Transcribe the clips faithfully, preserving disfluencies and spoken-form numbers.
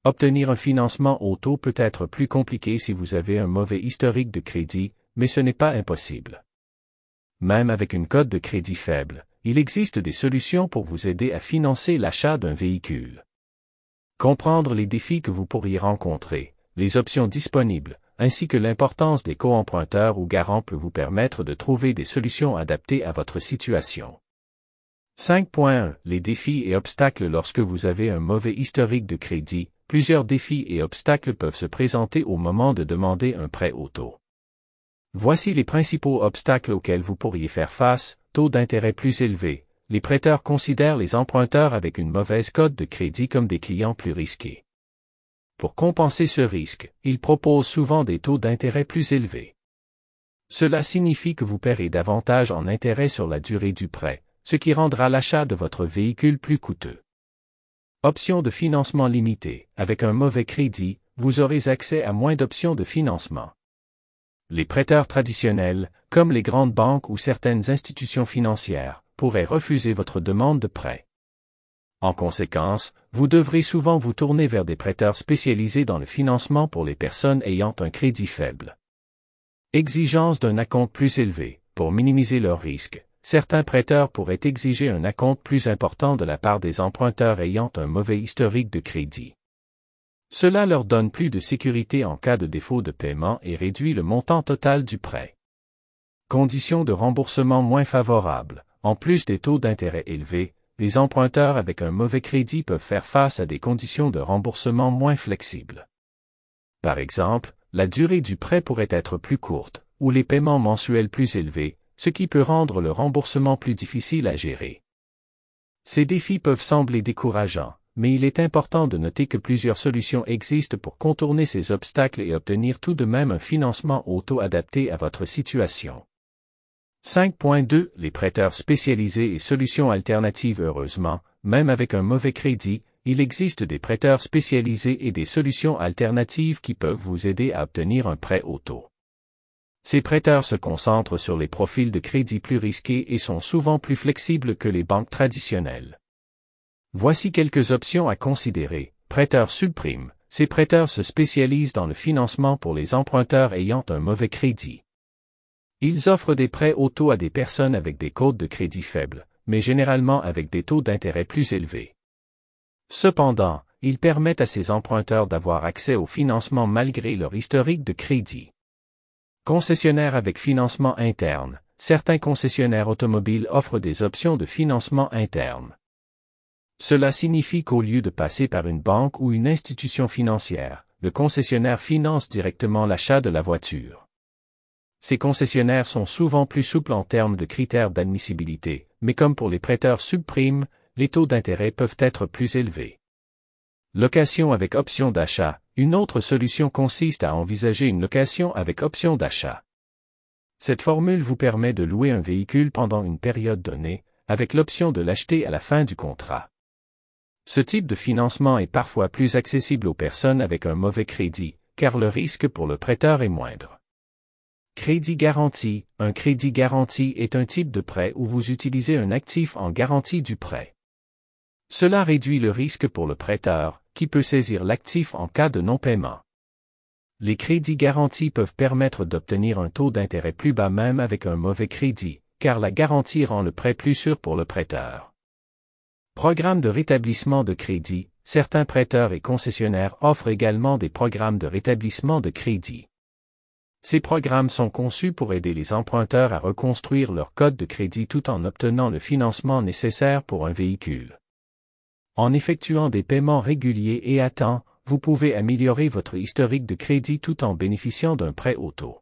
Obtenir un financement au taux peut être plus compliqué si vous avez un mauvais historique de crédit, mais ce n'est pas impossible. Même avec une cote de crédit faible, il existe des solutions pour vous aider à financer l'achat d'un véhicule. Comprendre les défis que vous pourriez rencontrer, les options disponibles, ainsi que l'importance des co-emprunteurs ou garants peut vous permettre de trouver des solutions adaptées à votre situation. cinq point un Les défis et obstacles lorsque vous avez un mauvais historique de crédit. Plusieurs défis et obstacles peuvent se présenter au moment de demander un prêt auto. Voici les principaux obstacles auxquels vous pourriez faire face. Taux d'intérêt plus élevé. Les prêteurs considèrent les emprunteurs avec une mauvaise cote de crédit comme des clients plus risqués. Pour compenser ce risque, ils proposent souvent des taux d'intérêt plus élevés. Cela signifie que vous paierez davantage en intérêt sur la durée du prêt, ce qui rendra l'achat de votre véhicule plus coûteux. Options de financement limitées. Avec un mauvais crédit, vous aurez accès à moins d'options de financement. Les prêteurs traditionnels, comme les grandes banques ou certaines institutions financières, pourraient refuser votre demande de prêt. En conséquence, vous devrez souvent vous tourner vers des prêteurs spécialisés dans le financement pour les personnes ayant un crédit faible. Exigence d'un acompte plus élevé. Pour minimiser leurs risques, certains prêteurs pourraient exiger un acompte plus important de la part des emprunteurs ayant un mauvais historique de crédit. Cela leur donne plus de sécurité en cas de défaut de paiement et réduit le montant total du prêt. Conditions de remboursement moins favorables. En plus des taux d'intérêt élevés, les emprunteurs avec un mauvais crédit peuvent faire face à des conditions de remboursement moins flexibles. Par exemple, la durée du prêt pourrait être plus courte, ou les paiements mensuels plus élevés, ce qui peut rendre le remboursement plus difficile à gérer. Ces défis peuvent sembler décourageants, mais il est important de noter que plusieurs solutions existent pour contourner ces obstacles et obtenir tout de même un financement auto-adapté à votre situation. cinq point deux Les prêteurs spécialisés et solutions alternatives. Heureusement, même avec un mauvais crédit, il existe des prêteurs spécialisés et des solutions alternatives qui peuvent vous aider à obtenir un prêt auto. Ces prêteurs se concentrent sur les profils de crédit plus risqués et sont souvent plus flexibles que les banques traditionnelles. Voici quelques options à considérer. Prêteurs subprime. Ces prêteurs se spécialisent dans le financement pour les emprunteurs ayant un mauvais crédit. Ils offrent des prêts auto à des personnes avec des cotes de crédit faibles, mais généralement avec des taux d'intérêt plus élevés. Cependant, ils permettent à ces emprunteurs d'avoir accès au financement malgré leur historique de crédit. Concessionnaires avec financement interne. Certains concessionnaires automobiles offrent des options de financement interne. Cela signifie qu'au lieu de passer par une banque ou une institution financière, le concessionnaire finance directement l'achat de la voiture. Ces concessionnaires sont souvent plus souples en termes de critères d'admissibilité, mais comme pour les prêteurs subprimes, les taux d'intérêt peuvent être plus élevés. Location avec option d'achat. Une autre solution consiste à envisager une location avec option d'achat. Cette formule vous permet de louer un véhicule pendant une période donnée, avec l'option de l'acheter à la fin du contrat. Ce type de financement est parfois plus accessible aux personnes avec un mauvais crédit, car le risque pour le prêteur est moindre. Crédit garanti. Un crédit garanti est un type de prêt où vous utilisez un actif en garantie du prêt. Cela réduit le risque pour le prêteur, qui peut saisir l'actif en cas de non-paiement. Les crédits garantis peuvent permettre d'obtenir un taux d'intérêt plus bas même avec un mauvais crédit, car la garantie rend le prêt plus sûr pour le prêteur. Programme de rétablissement de crédit. Certains prêteurs et concessionnaires offrent également des programmes de rétablissement de crédit. Ces programmes sont conçus pour aider les emprunteurs à reconstruire leur code de crédit tout en obtenant le financement nécessaire pour un véhicule. En effectuant des paiements réguliers et à temps, vous pouvez améliorer votre historique de crédit tout en bénéficiant d'un prêt auto.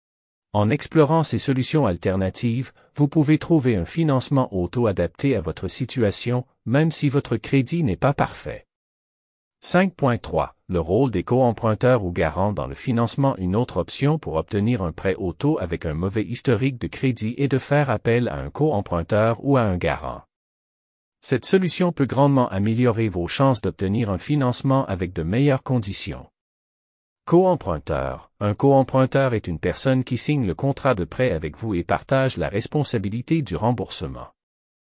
En explorant ces solutions alternatives, vous pouvez trouver un financement auto adapté à votre situation, même si votre crédit n'est pas parfait. cinq point trois Le rôle des co-emprunteurs ou garants dans le financement. Une autre option pour obtenir un prêt auto avec un mauvais historique de crédit est de faire appel à un co-emprunteur ou à un garant. Cette solution peut grandement améliorer vos chances d'obtenir un financement avec de meilleures conditions. Co-emprunteur. Un co-emprunteur est une personne qui signe le contrat de prêt avec vous et partage la responsabilité du remboursement.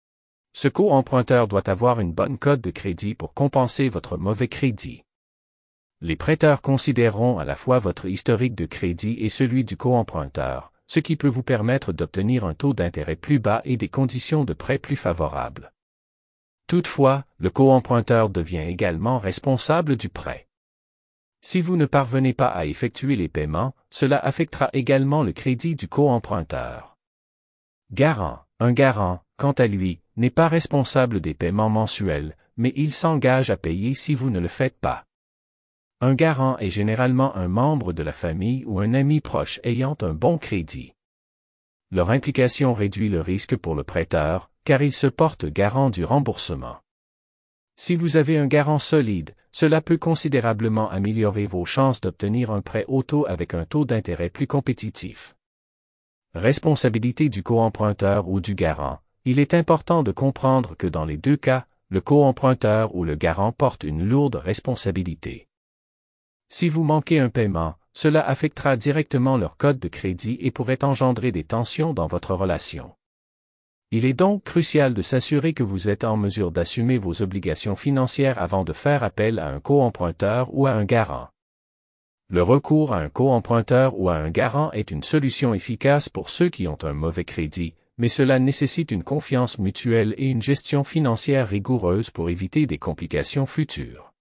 Ce co-emprunteur doit avoir une bonne cote de crédit pour compenser votre mauvais crédit. Les prêteurs considéreront à la fois votre historique de crédit et celui du co-emprunteur, ce qui peut vous permettre d'obtenir un taux d'intérêt plus bas et des conditions de prêt plus favorables. Toutefois, le co-emprunteur devient également responsable du prêt. Si vous ne parvenez pas à effectuer les paiements, cela affectera également le crédit du co-emprunteur. Garant. Un garant, quant à lui, n'est pas responsable des paiements mensuels, mais il s'engage à payer si vous ne le faites pas. Un garant est généralement un membre de la famille ou un ami proche ayant un bon crédit. Leur implication réduit le risque pour le prêteur, car il se porte garant du remboursement. Si vous avez un garant solide, cela peut considérablement améliorer vos chances d'obtenir un prêt auto avec un taux d'intérêt plus compétitif. Responsabilité du co-emprunteur ou du garant. Il est important de comprendre que dans les deux cas, le co-emprunteur ou le garant porte une lourde responsabilité. Si vous manquez un paiement, cela affectera directement leur code de crédit et pourrait engendrer des tensions dans votre relation. Il est donc crucial de s'assurer que vous êtes en mesure d'assumer vos obligations financières avant de faire appel à un co-emprunteur ou à un garant. Le recours à un co-emprunteur ou à un garant est une solution efficace pour ceux qui ont un mauvais crédit, mais cela nécessite une confiance mutuelle et une gestion financière rigoureuse pour éviter des complications futures.